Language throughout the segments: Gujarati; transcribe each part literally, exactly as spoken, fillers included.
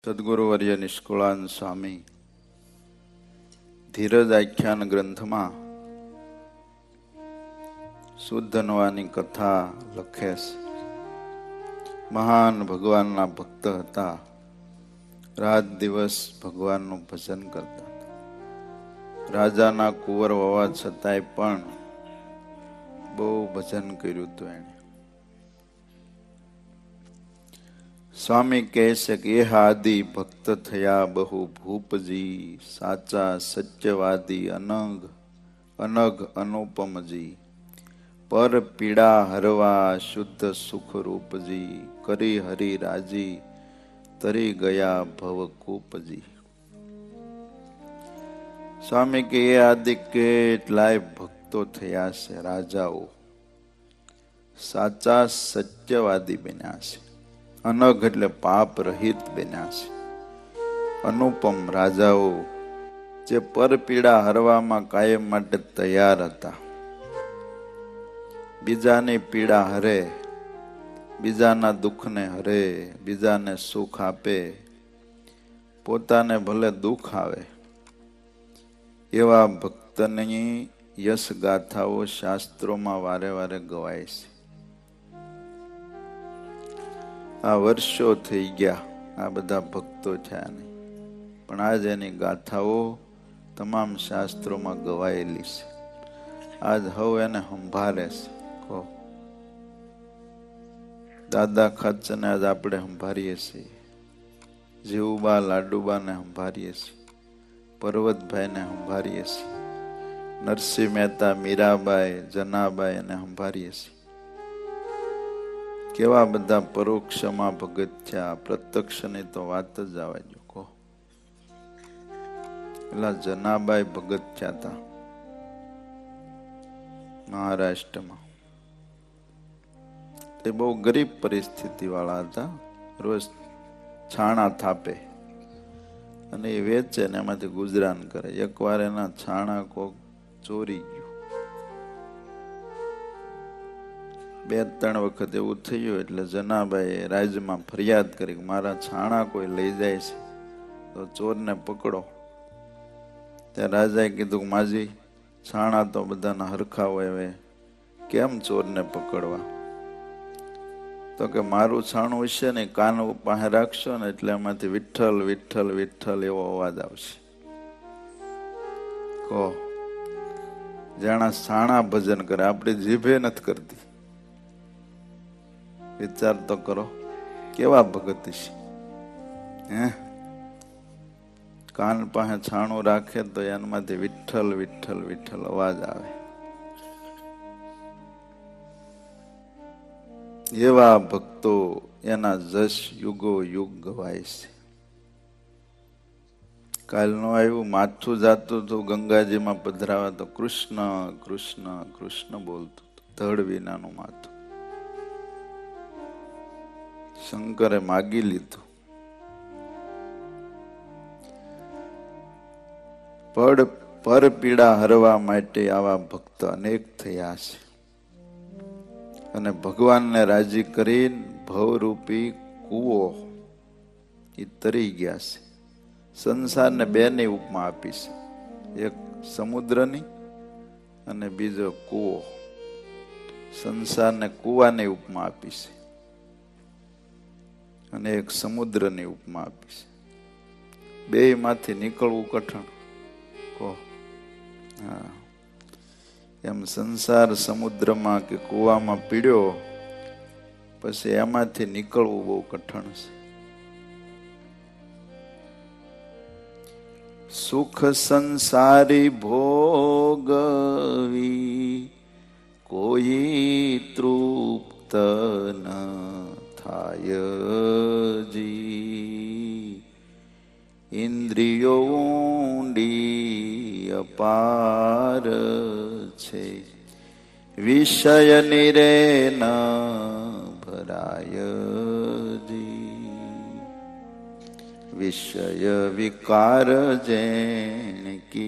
સદગુરુવર્ય નિષ્કુળાન સ્વામી ધીરજ આખ્યાન ગ્રંથમાં શુદ્ધનવાની કથા લખે છે. મહાન ભગવાનના ભક્ત હતા. રાત દિવસ ભગવાનનું ભજન કરતા હતા. રાજાના કુંવર હોવા છતાંય પણ બહુ ભજન કર્યું હતું એણે. સ્વામી કહે છે કે એ આદિ ભક્ત થયા બહુ ભૂપજી, સાચા સત્યવાદી અનંગ અનઘ અનુપમજી, પર પીડા હરવા શુદ્ધ સુખ રૂપજી, કરી હરી રાજી તરી ગયા ભવકૂપજી. સ્વામી કે એ આદિ કેટલાય ભક્તો થયા છે, રાજાઓ સાચા સત્યવાદી બન્યા છે, અનઘ એટલે પાપ રહિત બન્યા છે, અનુપમ રાજાઓ જે પરપીડા હરવામાં કાયમ માટે તૈયાર હતા. બીજાની પીડા હરે, બીજાના દુઃખને હરે, બીજાને સુખ આપે, પોતાને ભલે દુઃખ આવે એવા ભક્તની યશ ગાથાઓ શાસ્ત્રોમાં વારે વારે ગવાય છે. આ વર્ષો થઈ ગયા આ બધા ભક્તો થયા નહીં, પણ આજ એની ગાથાઓ તમામ શાસ્ત્રોમાં ગવાયેલી છે. આજ હવે એને સંભાળે છે. કહો દાદા ખાચરને આજ આપણે સંભાળીએ છીએ, જીવુબા લાડુબાને સંભાળીએ છીએ, પર્વતભાઈને સંભાળીએ છીએ, નરસિંહ મહેતા, મીરાબાઈ, જનાબાઈ એને સંભાળીએ છીએ. કેવા બધા પરોક્ષમાં ભગત થયા, પ્રત્યક્ષની તો વાત જ આવવા જો. કહો પેલા જનાબાઈ ભગત થયા હતા મહારાષ્ટ્રમાં. તે બહુ ગરીબ પરિસ્થિતિ વાળા હતા. રોજ છાણા થાપે અને એ વેચે ને એમાંથી ગુજરાન કરે. એકવાર એના છાણા કોક ચોરી ગયું. બે ત્રણ વખત એવું થયું એટલે જનાબાઈએ રાજ્યમાં ફરિયાદ કરી કે મારા છાણા કોઈ લઈ જાય છે તો ચોરને પકડો. ત્યાં રાજાએ કીધું કે માજી, છાણા તો બધાના હરખા હોય, હવે કેમ ચોરને પકડવા? તો કે મારું છાણું હશે ને કાન પાસે રાખશો ને એટલે એમાંથી વિઠ્ઠલ વિઠ્ઠલ વિઠ્ઠલ એવો અવાજ આવશે. કહો જાણા છાણા ભજન કરે, આપણી જીભે નથી કરતી. વિચાર તો કરો કેવા ભગત છે. હે કાન પાસે છાણું રાખે તો એનામાંથી વિઠ્ઠલ વિઠ્ઠલ વિઠ્ઠલ અવાજ આવે. એવા ભક્તો, એના જશ યુગો યુગ ગવાય છે. કાલનું આવ્યું, માથું જાતું હતું ગંગાજીમાં પધરાવા તો કૃષ્ણ કૃષ્ણ કૃષ્ણ બોલતું ધડ વિનાનું માથું. શંકરે માગી લીધું. પડ પર પીડા હરવા માટે આવા ભક્ત અનેક થયા છે અને ભગવાનને રાજી કરીને ભવરૂપી કૂવો એ તરી ગયા છે. સંસારને બે ની ઉપમા આપી છે, એક સમુદ્રની અને બીજો કૂવો. સંસારને કૂવાની ઉપમા આપી છે અને એક સમુદ્રની ઉપમા આપી છે. બે માંથી નીકળવું કઠણ. કહો હા, એમ સંસાર સમુદ્રમાં કે કૂવામાં પીડ્યો પછી એમાંથી નીકળવું બહુ કઠણ છે. સુખ સંસારી ભોગવી કોઈ તૃપ્ત ન થાય જી, ઇન્દ્રિયો ઊંડી અપાર છે, વિષય નિરે ન ભરાય જી, વિષય વિકાર જેણ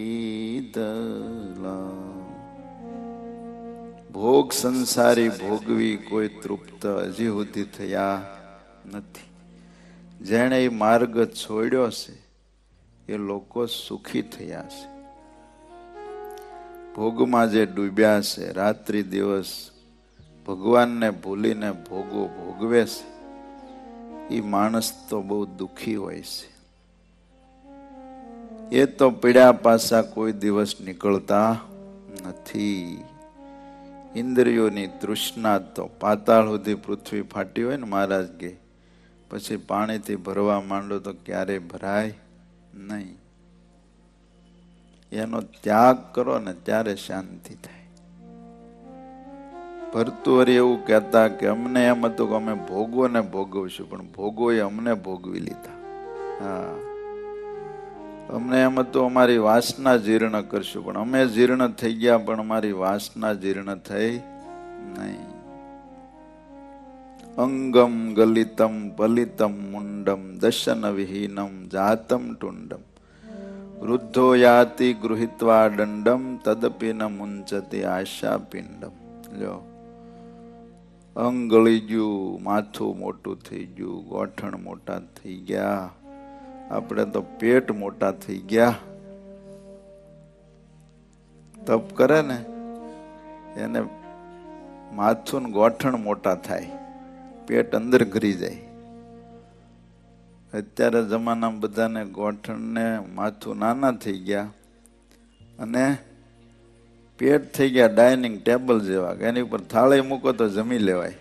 કીધલા. ભોગ સંસારી ભોગવી કોઈ તૃપ્ત હજી સુધી થયા નથી. જેણે એ માર્ગ છોડ્યો છે એ લોકો સુખી થયા છે. ભોગમાં જે ડૂબ્યા છે, રાત્રિ દિવસ ભગવાનને ભૂલીને ભોગો ભોગવે છે, એ માણસ તો બહુ દુઃખી હોય છે. એ તો પીડ્યા પાછા કોઈ દિવસ નીકળતા નથી. ઇન્દ્રિયોની તૃષ્ણા તો પાતાળ સુધી પૃથ્વી ફાટી હોય ને મહારાજ કે પછી પાણીથી ભરવા માંડો તો ક્યારે ભરાય નહીં. એનો ત્યાગ કરો ને ત્યારે શાંતિ થાય. ભરતુહરી એવું કહેતા કે અમને એમ હતું કે અમે ભોગવો ને ભોગવશું, પણ ભોગો એ અમને ભોગવી લીધા. હા, અમને એમ હતું અમારી વાસના જીર્ણ કરશું, પણ અમે જીર્ણ થઈ ગયા, પણ અમારી વાસના જીર્ણ થઈ નહીં. અંગમ ગલિતમ પલિતમ મુંડમ દશન વિહીનમ જાતમ ટુંડમ વૃદ્ધો યાતિ ગૃહિત્વા દંડમ તદપી ન મુંચતી આશા પિંડમ. લ્યો, અંગ ગળી ગયું, માથું મોટું થઈ ગયું, ગોઠણ મોટા થઈ ગયા, આપણે તો પેટ મોટા થઈ ગયા. તપ કરે ને એને માથું ગોઠણ મોટા થાય, પેટ અંદર ઘરી જાય. અત્યારે જમાનામાં બધાને ગોઠણ ને માથું નાના થઈ ગયા અને પેટ થઈ ગયા ડાઇનિંગ ટેબલ જેવા, એની ઉપર થાળી મૂકો તો જમી લેવાય.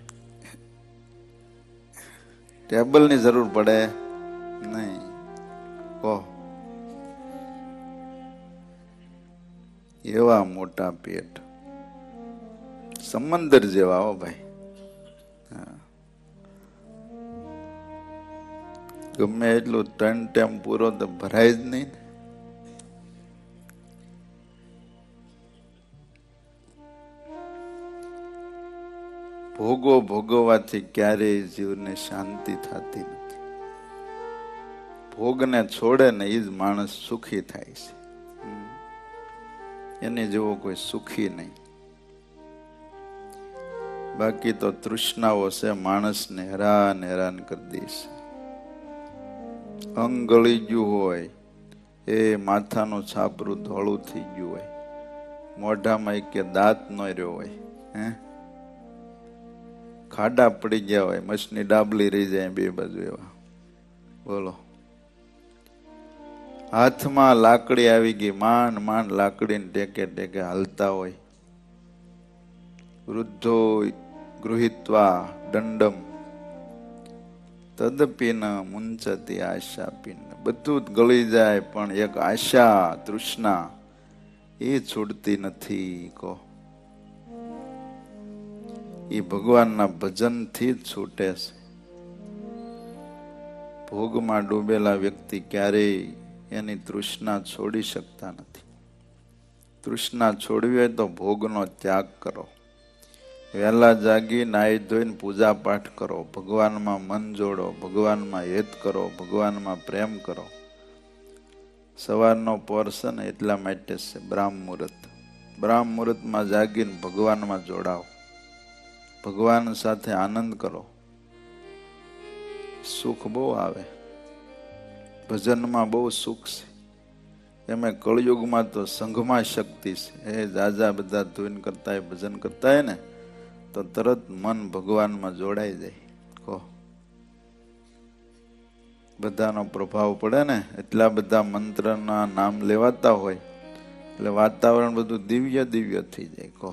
ટેબલની જરૂર પડે નહીં. કહો, એવા મોટા પેટ, સમંદર જેવા. હો ભાઈ, ગમે એટલું ત્રણ ટાઈમ પૂરો તો ભરાય જ નહીં. ભોગો ભોગવવાથી ક્યારેય જીવને શાંતિ થતી નથી. ભોગને છોડે ને એ જ માણસ સુખી થાય છે. એને જેવો કોઈ સુખી નહીં. બાકી તો તૃષ્ણાઓ છે માણસને હેરાન હેરાન કરી દેશે. અંગ ગળી ગયું હોય, એ માથાનું છાપરું ધોળું થઈ ગયું હોય, મોઢામાં એક દાંત નો રહ્યો હોય, હે ખાડા પડી ગયા હોય, મસની ડાબલી રહી જાય બે બાજુ એવા. બોલો, હાથમાં લાકડી આવી ગઈ, માંડ માંડ લાકડીને ટેકે ટેકે હાલતા હોય. વૃદ્ધો ગૃહિત્વા દંડમ તદપી ન મુંચતી આશા પિંડ. બધું જ ગળી જાય પણ એક આશા તૃષ્ણા એ છૂટતી નથી. કહો, એ ભગવાનના ભજનથી જ છૂટે છે. ભોગમાં ડૂબેલા વ્યક્તિ ક્યારેય એની તૃષ્ણા છોડી શકતા નથી. તૃષ્ણા છોડવી હોય તો ભોગનો ત્યાગ કરો. વહેલા જાગી નાહી ધોઈને પૂજા પાઠ કરો, ભગવાનમાં મન જોડો, ભગવાનમાં હેત કરો, ભગવાનમાં પ્રેમ કરો. સવારનો પોર્શન એટલા માટે છે બ્રાહ્મ મુહૂર્ત. બ્રાહ્મ મુહૂર્તમાં જાગીને ભગવાનમાં જોડાઓ, ભગવાન સાથે આનંદ કરો. સુખ બહુ આવે, ભજનમાં બહુ સુખ છે. એમાં કળયુગમાં તો સંઘમાં શક્તિ છે. એ જાજા બધા ધૂન કરતા ભજન કરતા ને તો તરત મન ભગવાનમાં જોડાઈ જાય. કહો, બધાનો પ્રભાવ પડે ને, એટલા બધા મંત્રના નામ લેવાતા હોય એટલે વાતાવરણ બધું દિવ્ય દિવ્ય થઈ જાય. કહો,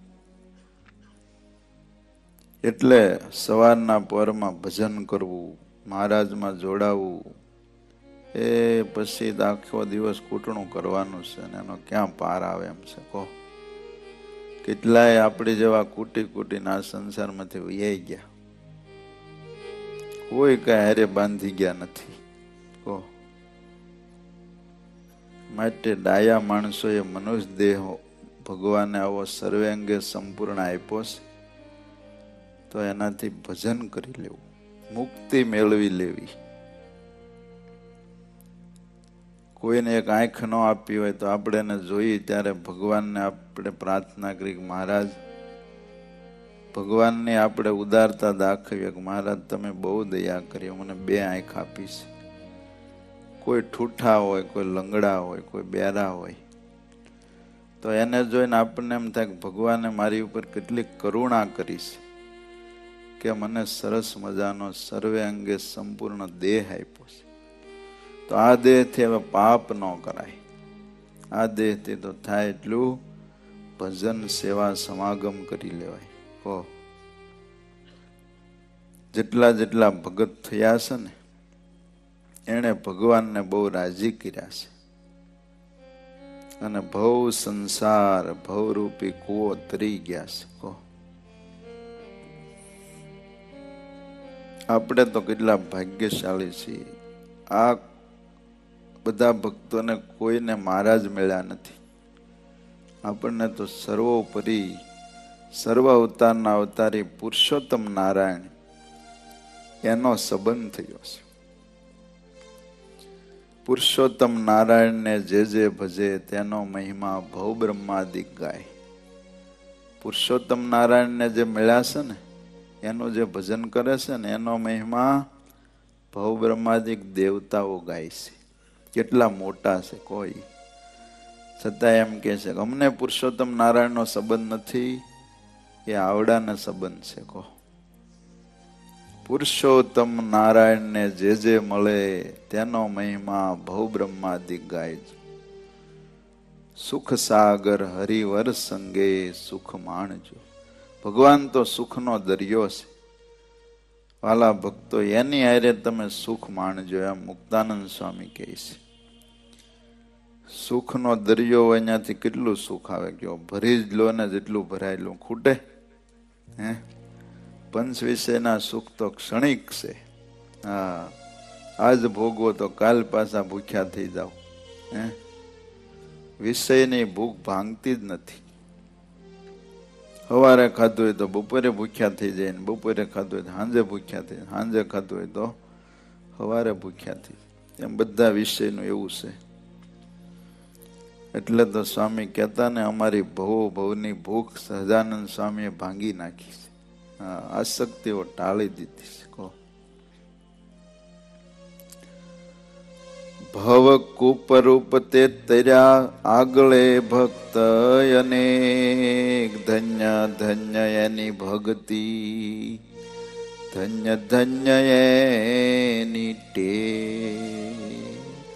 એટલે સવારના પરમાં ભજન કરવું, મહારાજમાં જોડાવું, એ પછી આખો દિવસ કૂટણું કરવાનું છે અને એનો ક્યાં પાર આવે એમ છે. કહો, કેટલાય આપણી જેવા કૂટી કૂટીને આ સંસારમાંથી વૈયાઈ ગયા, કોઈ કઈ હારે બાંધી ગયા નથી. કહો, માટે ડાયા માણસોએ મનુષ્ય દેહ ભગવાને આવો સર્વાંગે સંપૂર્ણ આપ્યો છે, તો એનાથી ભજન કરી લેવું, મુક્તિ મેળવી લેવી. કોઈને એક આંખ ન આપી હોય તો આપણે એને જોઈએ ત્યારે ભગવાનને આપણે પ્રાર્થના કરી, મહારાજ ભગવાનની આપણે ઉદારતા દાખવીએ કે મહારાજ તમે બહુ દયા કરી, મને બે આંખ આપી છે. કોઈ ઠૂઠા હોય, કોઈ લંગડા હોય, કોઈ બેરા હોય, તો એને જોઈને આપણને એમ થાય કે ભગવાને મારી ઉપર કેટલી કરુણા કરી છે કે મને સરસ મજાનો સર્વે અંગે સંપૂર્ણ દેહ આપ્યો છે. તો આ દેહથી હવે પાપ ન કરાય. આ દેહથી તો થાય એટલું ભજન સેવા સમાગમ કરી લેવાય. કહો જેટલા જેટલા ભગત થયા છે ને એણે ભગવાનને બહુ રાજી કર્યા છે. અને ભવ સંસાર ભવરૂપી કૂવો તરી ગયા છે. કહો આપણે તો કેટલા ભાગ્યશાળી છીએ. આ બધા ભક્તોને કોઈને મહારાજ મળ્યા નથી. આપણને તો સર્વોપરી સર્વ અવતારના અવતારી પુરુષોત્તમ નારાયણ એનો સંબંધ થયો છે. પુરુષોત્તમ નારાયણને જે જે ભજે તેનો મહિમા ભવ બ્રહ્માદિક ગાય. પુરુષોત્તમ નારાયણને જે મળ્યા છે ને એનું જે ભજન કરે છે ને એનો મહિમા ભવ બ્રહ્માદિક દેવતાઓ ગાય છે. કેટલા મોટા છે કોઈ, છતાં એમ કે છે કે અમને પુરુષોત્તમ નારાયણનો સંબંધ નથી, એ આવડાને સંબંધ છે. કહો પુરુષોત્તમ નારાયણને જે જે મળે તેનો મહિમા ભવ બ્રહ્માદિક ગાય. સુખ સાગર હરિવર સંગે સુખ માણજો. ભગવાન તો સુખનો દરિયો છે. વાલા ભક્તો એની હારે તમે સુખ માણજો, એમ મુક્તાનંદ સ્વામી કહે છે. સુખનો દરિયો હોય ત્યાંથી કેટલું સુખ આવે, કયો ભરી જ લો ને જેટલું ભરાયેલું ખૂટે. હે પંચ વિષયના સુખ તો ક્ષણિક છે. હા આજ ભોગવો તો કાલ પાછા ભૂખ્યા થઈ જાવ. હે વિષયની ભૂખ ભાંગતી જ નથી. સવારે ખાધું હોય તો બપોરે ભૂખ્યા થઈ જાય, ને બપોરે ખાધું હોય તો સાંજે ભૂખ્યા થઈ જાય, સાંજે ખાધું હોય તો સવારે ભૂખ્યા થઈ જાય. એમ બધા વિષયનું એવું છે. એટલે તો સ્વામી કહેતા ને અમારી ભવો ભવની ભૂખ સહજાનંદ સ્વામીએ ભાંગી નાખી છે. હા આસક્તિઓ ટાળી દીધી છે. કહો ભવ કૂપરૂપ તે તર્યા આગળે ભક્ત અનેક, ધન્ય ધન્ય એની ભક્તિ, ધન્ય ધન્ય એની ટેક.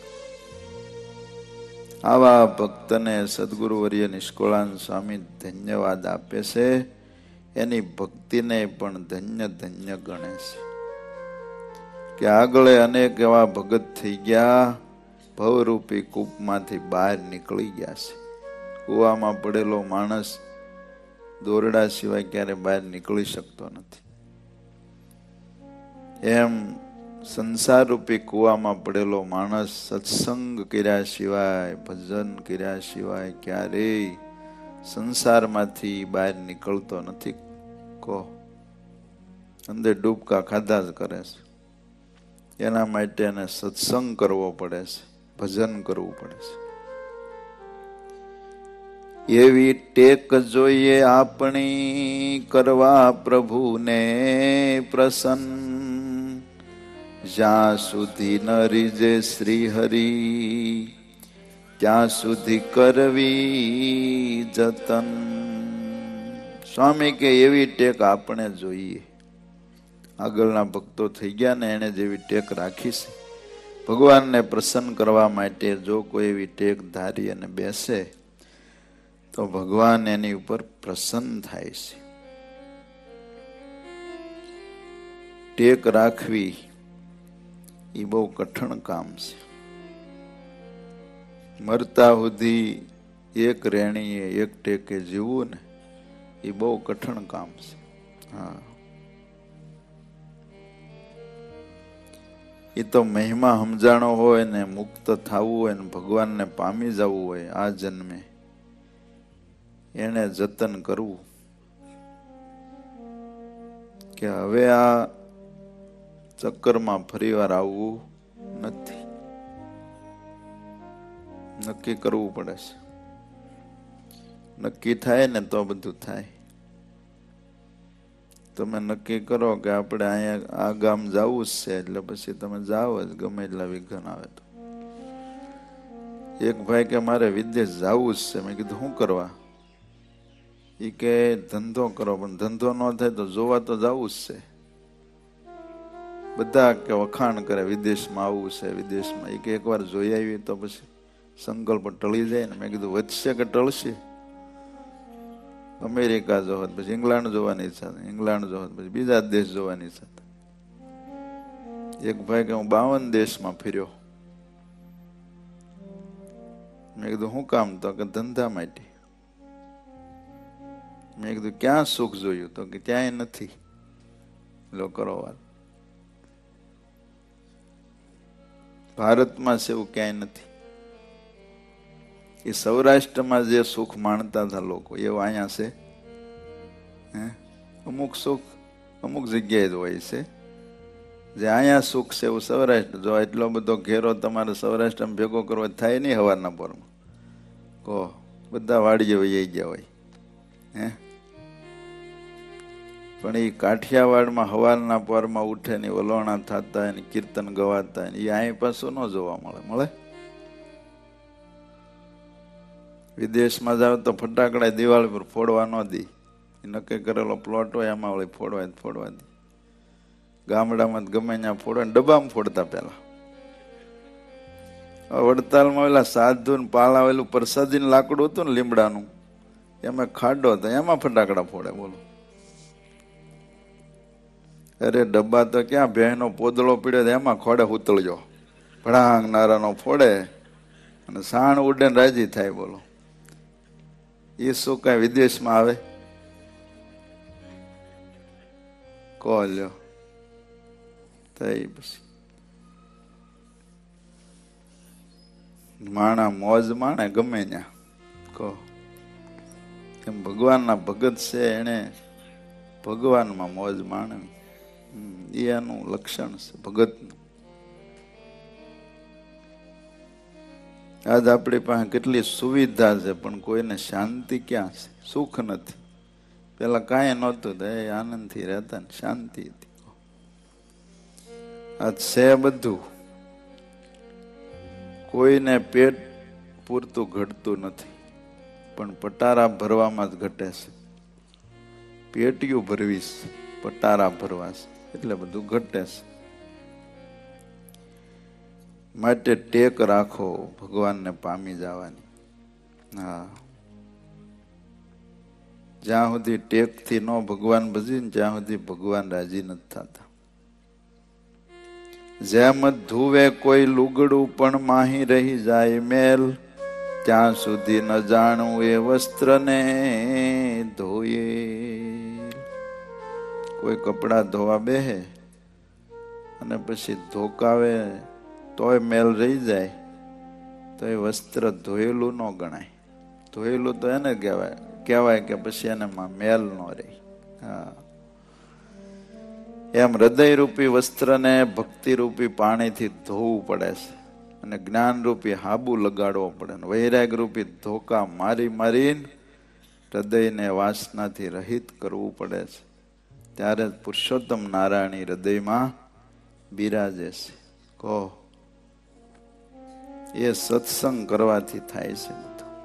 આવા ભક્તને સદગુરુવર્ય નિષ્કુળાનંદ સ્વામી ધન્યવાદ આપે છે. એની ભક્તિને પણ ધન્ય ધન્ય ગણે છે કે આગળ અનેક એવા ભગત થઈ ગયા, ભવરૂપી કૂપમાંથી બહાર નીકળી ગયા છે. કૂવામાં પડેલો માણસ દોરડા સિવાય ક્યારે બહાર નીકળી શકતો નથી. એમ સંસાર રૂપી કૂવામાં પડેલો માણસ સત્સંગ કર્યા સિવાય, ભજન કર્યા સિવાય ક્યારેય સંસારમાંથી બહાર નીકળતો નથી. કહો અંદર ડૂબકા ખાધા જ કરે છે. એના માટે એને સત્સંગ કરવો પડે છે, ભજન કરવું પડે છે. એવી ટેક જોઈએ આપણી કરવા પ્રભુને પ્રસન્ન, જ્યાં સુધી ન રીજે શ્રી હરિ ત્યાં સુધી કરવી જતન. સ્વામી કે એવી ટેક આપણે જોઈએ. આગળના ભક્તો થઈ ગયા ને એને જેવી ટેક રાખી છે ભગવાનને પ્રસન્ન કરવા માટે, જો કોઈ એવી ટેક ધારી અને બેસે તો ભગવાન એની ઉપર પ્રસન્ન થાય છે. ટેક રાખવી એ બહુ કઠણ કામ છે. મરતા સુધી એક રેણીએ એક ટેકે જીવવું ને એ બહુ કઠણ કામ છે. હા એ તો મહિમા સમજાણો હોય ને મુક્ત થવું હોય ને ભગવાનને પામી જવું હોય આ જન્મે, એને જતન કરવું કે હવે આ ચક્કરમાં ફરીવાર આવવું નથી. નક્કી કરવું પડે છે. નક્કી થાય ને તો બધું થાય. તમે નક્કી કરો કે આપણે અહીંયા આ ગામ જવું જ છે, એટલે પછી તમે જાઓ જ, ગમે એટલા વિઘ્ન આવે તો. એક ભાઈ કે મારે વિદેશ જવું જ છે. મેં કીધું શું કરવા? એ કે ધંધો કરો. પણ ધંધો ન થાય તો જોવા તો જવું જ છે. બધા કે વખાણ કરે વિદેશમાં આવવું છે, વિદેશમાં. એ કે એકવાર જોઈ આવી તો પછી સંકલ્પ ટળી જાય ને. મેં કીધું વધશે કે ટળશે? અમેરિકા જોવા, પછી ઇંગ્લેન્ડ જોવાની ઈચ્છા, ઇંગ્લેન્ડ જોવા, પછી બીજા દેશ જોવાની ઈચ્છા. એક ભાઈ કે હું બાવન દેશમાં ફર્યો. મેં કીધું શું કામ? તો કે ધંધા માટે. મેં કીધું ક્યાં સુખ જોયું? તો કે ક્યાંય નથી. લો કરો વાત. ભારતમાં છે એવું ક્યાંય નથી. એ સૌરાષ્ટ્રમાં જે સુખ માણતા હતા લોકો, એવું અહીંયા છે? હે? અમુક સુખ અમુક જગ્યાએ જ હોય છે. જે અહીંયા સુખ છે એવું સૌરાષ્ટ્ર. જો એટલો બધો ઘેરો તમારે સૌરાષ્ટ્રમાં ભેગો કરવો થાય નહીં હવારના પોરમાં. કહો બધા વાડીએ વહી ગયા હોય. હે? પણ એ કાઠિયાવાડમાં હવારના પોરમાં ઉઠે ને વલોણા થતા ને કીર્તન ગવાતા એ અહીં પાછું ન જોવા મળે. મળે? વિદેશમાં જાવ તો ફટાકડા દિવાળી પર ફોડવા ન દી. નક્કી કરેલો પ્લોટ હોય એમાં વળી ફોડવા ફોડવા દી. ગામડામાં ગમે ત્યાં ફોડવા, ડબ્બામાં ફોડતા પેલા. વડતાલમાં ઓલા સાધુ ને પાલા ઓલું પ્રસાદી લાકડું હતું ને લીમડાનું, એમાં ખાડો હતો, એમાં ફટાકડા ફોડે. બોલો. અરે ડબ્બા તો ક્યાં, ભેંનો પોદળો પીડ્યો એમાં ખોડે ઉતળજો, ભડાંગ નારાનો ફોડે અને સાણ ઉડે ને રાજી થાય. બોલો. એ શું કઈ વિદેશમાં આવે? કહો લ્યો. થઈ પછી માણા મોજ માણે ગમે ત્યાં. કહો એમ ભગવાનના ભગત છે, એને ભગવાનમાં મોજ માણે. એ એનું લક્ષણ છે ભગતનું. આજ આપણી પાસે કેટલી સુવિધા છે, પણ કોઈને શાંતિ ક્યાં છે? સુખ નથી. પેલા કાંઈ નહોતું તો એ આનંદથી રહેતા ને શાંતિ હતી. આજ છે બધું. કોઈને પેટ પૂરતું ઘટતું નથી, પણ પટારા ભરવામાં જ ઘટે છે. પેટીયું ભરવીશ, પટારા ભરવા છે એટલે બધું ઘટે છે. માટે ટેક રાખો ભગવાનને પામી જવાની. હા, જ્યાં સુધી ટેકથી ન ભગવાન ભજીને ત્યાં સુધી ભગવાન રાજી નથી થતા. જેમ ધુવે કોઈ લુગડું પણ માહી રહી જાય મેલ, ત્યાં સુધી ન જાણવું એ વસ્ત્રને ધોયે. કોઈ કપડા ધોવા બેહે અને પછી ધોકાવે તોય મેલ રહી જાય તો એ વસ્ત્ર ધોયેલું ન ગણાય. ધોયેલું તો એને કહેવાય કહેવાય કે પછી એને મેલ ન રહી. હા, એમ હૃદય રૂપી વસ્ત્રને ભક્તિ રૂપી પાણીથી ધોવું પડે છે, અને જ્ઞાન રૂપી હાબુ લગાડવો પડે, વૈરાગ રૂપી ધોકા મારી મારીને હૃદયને વાસનાથી રહિત કરવું પડે છે. ત્યારે પુરુષોત્તમ નારાયણ હૃદયમાં બિરાજે છે. કહો એ સત્સંગ કરવાથી થાય છે.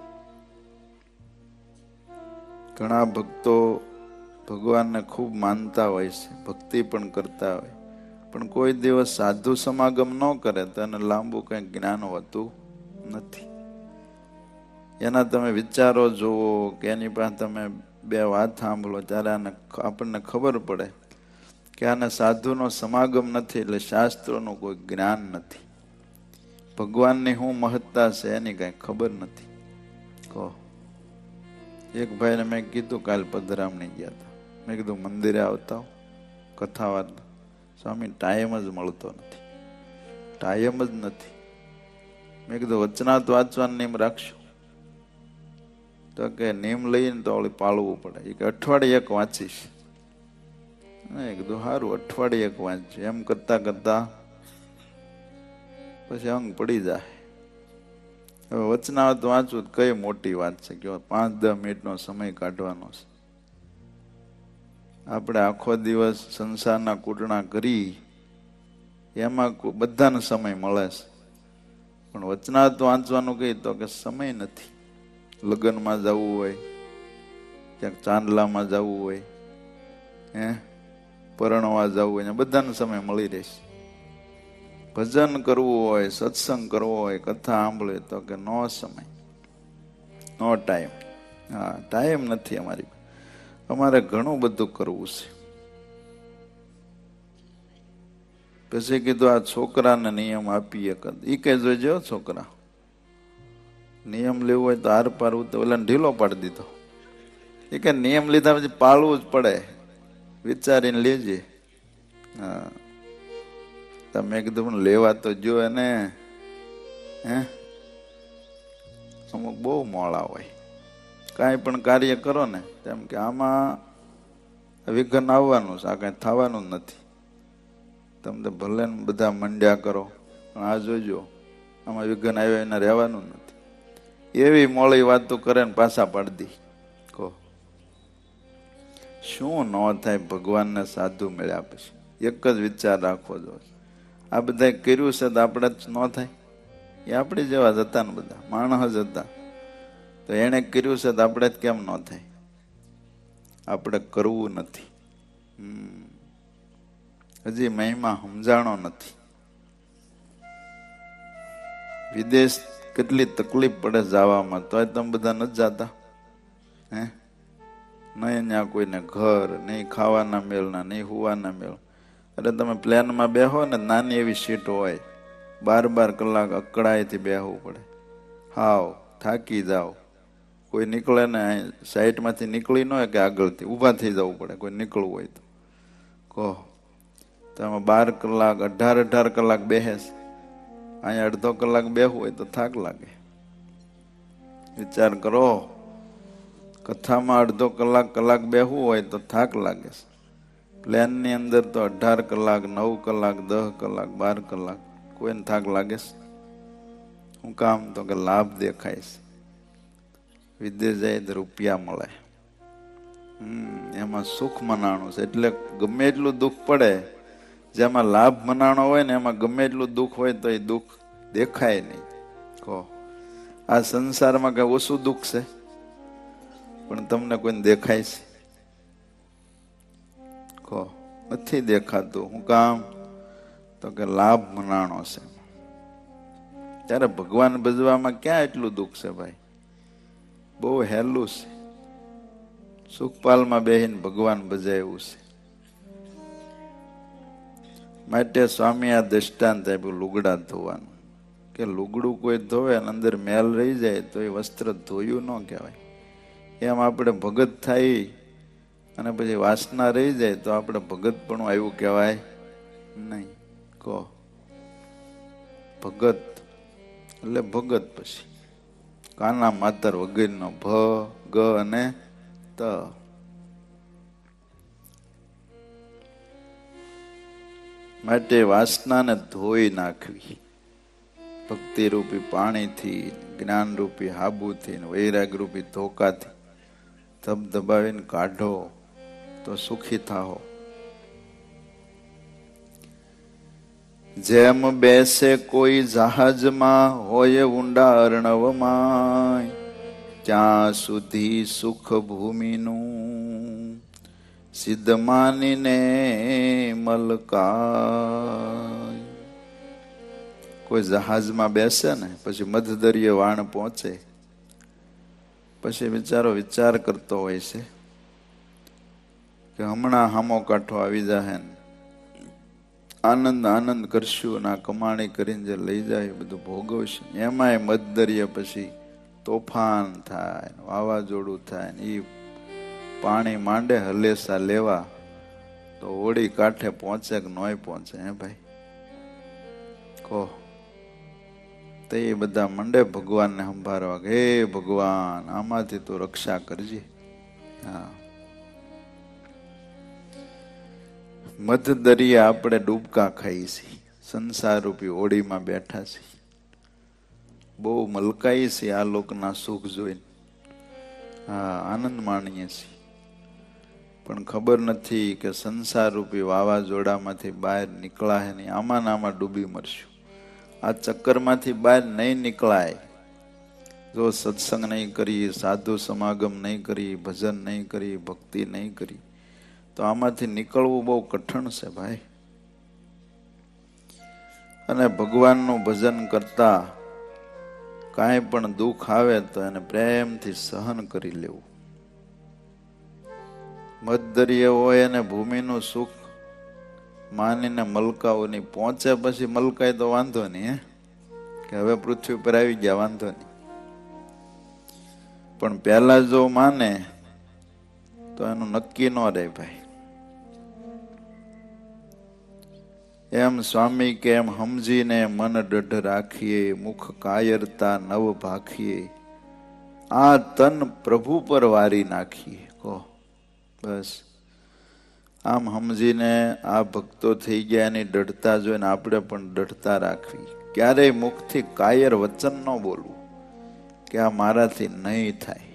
ઘણા ભક્તો ભગવાનને ખૂબ માનતા હોય છે, ભક્તિ પણ કરતા હોય, પણ કોઈ દિવસ સાધુ સમાગમ ન કરે તો એને લાંબુ કંઈ જ્ઞાન હોતું નથી. એના તમે વિચારો જુઓ કે એની પાસે તમે બે વાત સાંભળો ત્યારે આને આપણને ખબર પડે કે આને સાધુનો સમાગમ નથી, એટલે શાસ્ત્રોનું કોઈ જ્ઞાન નથી. ભગવાનની શું મહત્તા છે એની કઈ ખબર નથી. કહો એક ભાઈને મેં કીધું કાલ પધરામણી ગયા હતા. મેં કીધું મંદિરે આવતા કથા વાર્તા. સ્વામી ટાઈમ જ મળતો નથી, ટાઈમ જ નથી. મેં કીધું વચનાત વાંચવાનું નિયમ રાખશો? તો કે નિયમ લઈને તો ઓલી પાળવું પડે. એ કે અઠવાડિયે એક વાંચીશ. મેં કીધું સારું, અઠવાડિયે એક વાંચજો. એમ કરતા કરતા પછી અંગ પડી જાય. હવે વચનાવત વાંચવું કઈ મોટી વાત છે કે પાંચ દસ મિનિટનો સમય કાઢવાનો છે. આપણે આખો દિવસ સંસારના કૂટણા કરી એમાં બધાને સમય મળે છે, પણ વચનાત વાંચવાનું કહી તો કે સમય નથી. લગ્નમાં જવું હોય, ક્યાંક ચાંદલામાં જવું હોય, હે પરણવા જવું હોય, બધાને સમય મળી રહેશે. ભજન કરવું હોય, સત્સંગ કરવો હોય, કથા સાંભળે તો કે નો સમય, નો ટાઈમ. હા, ટાઈમ નથી અમારી. અમારે ઘણું બધું કરવું છે. પછી કીધું આ છોકરાને નિયમ આપીએ. એ કઈ જોઈજો છોકરા, નિયમ લેવું હોય તો આર પાર ઓલા ઢીલો પાડી દીધો. એ કે નિયમ લીધા પછી પાળવું જ પડે, વિચારીને લેજે. હા, તમે કીધું પણ લેવા તો જો એને. હે અમુક બહુ મોડા હોય. કાંઈ પણ કાર્ય કરો ને તેમ કે આમાં વિઘન આવવાનું છે, આ કાંઈ થવાનું જ નથી. તમે તો ભલે ને બધા મંડ્યા કરો, પણ આ જોજો આમાં વિઘન આવ્યા એના રહેવાનું જ નથી. એવી મોડી વાતો કરે ને પાછા પાડી દી. કહો શું ન થાય ભગવાનને સાધુ મળ્યા પછી? એક જ વિચાર રાખવો જોઈએ, આ બધા કર્યું છે તો આપણે જ ન થાય? એ આપણી જેવા જ હતા ને, બધા માણસ જ હતા. તો એને કર્યું છે તો આપણે જ કેમ ન થાય? આપણે કરવું નથી. હમ હજી મહિમા સમજાણો નથી. વિદેશ કેટલી તકલીફ પડે જવામાં, તોય તમે બધા નથી જતા. હે નહીં ત્યાં કોઈને ઘર નહીં, ખાવાના મેળના નહીં, હુવાના મેળ. અરે તમે પ્લેનમાં બેહો ને, નાની એવી સીટ હોય, બાર બાર કલાક અકળાયથી બેહવું પડે. હાવ થાકી જાઓ. કોઈ નીકળે ને સાઈડમાંથી નીકળી ન હોય કે આગળથી ઊભા થઈ જવું પડે કોઈ નીકળવું હોય તો. કહો તમે બાર કલાક અઢાર અઢાર કલાક બેસે, અહીંયા અડધો કલાક બેહવું હોય તો થાક લાગે. વિચાર કરો, કથામાં અડધો કલાક કલાક બેહવું હોય તો થાક લાગે. પ્લેનની અંદર તો અઢાર કલાક, નવ કલાક, દસ કલાક, બાર કલાક, કોઈને થાક લાગે છે? શું કામ? તો કે લાભ દેખાય છે. વિદેશ જાય તો રૂપિયા મળે. હમ એમાં સુખ મનાણું છે. એટલે ગમે એટલું દુઃખ પડે, જેમાં લાભ મનાણો હોય ને એમાં ગમે એટલું દુઃખ હોય તો એ દુઃખ દેખાય નહીં. કહો આ સંસારમાં કઈ ઓછું દુઃખ છે? પણ તમને કોઈને દેખાય છે? કહો નથી દેખાતું. શું કામ? તો કે લાભ મનાણો છે. ત્યારે ભગવાન ભજવામાં ક્યાં એટલું દુઃખ છે ભાઈ? બહુ હેલું છે. સુખપાલમાં બેહીને ભગવાન ભજાયું છે. માટે સ્વામી આ દ્રષ્ટાંત આપ્યું લુગડા ધોવાનું, કે લુગડું કોઈ ધોવે અને અંદર મેલ રહી જાય તો એ વસ્ત્ર ધોયું ન કહેવાય. એમ આપણે ભગત થાય અને પછી વાસના રહી જાય તો આપણે ભગત પણ આવ્યું કહેવાય નહીં. કહો ભગત એટલે ભગત. પછી કાના માતર વગેરેનો ભ ગ અને ત. માટે વાસનાને ધોઈ નાખવી ભક્તિ રૂપી પાણીથી, જ્ઞાન રૂપી હાબુથી, વૈરાગ રૂપી ધોકાથી ધબધબાવીને કાઢો તો સુખી થાઓ. જેમ બેસે કોઈ જહાજમાં હોય ઊંડા અર્ણવમાં, ત્યાં સુધી સુખ ભૂમિનું સિદ્ધ માનીને મલકાય. કોઈ જહાજમાં બેસે ને પછી મધદરિયે વાણ પહોંચે, પછી વિચારો વિચાર કરતો હોય છે કે હમણાં હામો કાંઠો આવી જાય ને આનંદ આનંદ કરશું ના કમાણી કરીને જે લઈ જાય બધું ભોગવશે. એમાંય મધદરિયે પછી તોફાન થાય, વાવાઝોડું થાય ને એ પાણી માંડે હલેસા લેવા તો ઓળી કાંઠે પહોંચે કે નોય પહોંચે? હે ભાઈ કહો. તો એ બધા મંડે ભગવાનને સંભાળવા કે હે ભગવાન આમાંથી તું રક્ષા કરજે. હા, મધ દરિયા આપણે ડૂબકા ખાઈ છીએ, સંસાર રૂપી ઓળીમાં બેઠા છીએ, બહુ મલકાઈ છીએ આ લોકના સુખ જોઈને. હા, આનંદ માણીએ છીએ. પણ ખબર નથી કે સંસાર રૂપી વાવાઝોડામાંથી બહાર નીકળાય નહીં, આમાં ને આમાં ડૂબી મરશું. આ ચક્કરમાંથી બહાર નહીં નીકળાય જો સત્સંગ નહીં કરી, સાધુ સમાગમ નહીં કરી, ભજન નહીં કરી, ભક્તિ નહીં કરી, તો આમાંથી નીકળવું બહુ કઠણ છે ભાઈ. અને ભગવાનનું ભજન કરતા કાંઈ પણ દુઃખ આવે તો એને પ્રેમથી સહન કરી લેવું. મધદરિયે હોય અને ભૂમિનું સુખ માનીને મલકાઓની પહોંચે પછી મલકાય તો વાંધો નહીં, હે કે હવે પૃથ્વી ઉપર આવી ગયા વાંધો નહીં. પણ પહેલા જો માને તો એનું નક્કી ન રહે ભાઈ. એમ સ્વામી કે એમ સમજીને મન દઢ રાખીએ, મુખ કાયરતા નવ ભાખીએ, આ તન પ્રભુ પર વારી નાખીએ. કહો બસ આમ સમજીને આ ભક્તો થઈ ગયા એની દઢતા જોઈને આપણે પણ દઢતા રાખવી. ક્યારેય મુખથી કાયર વચન ન બોલવું કે આ મારાથી નહીં થાય.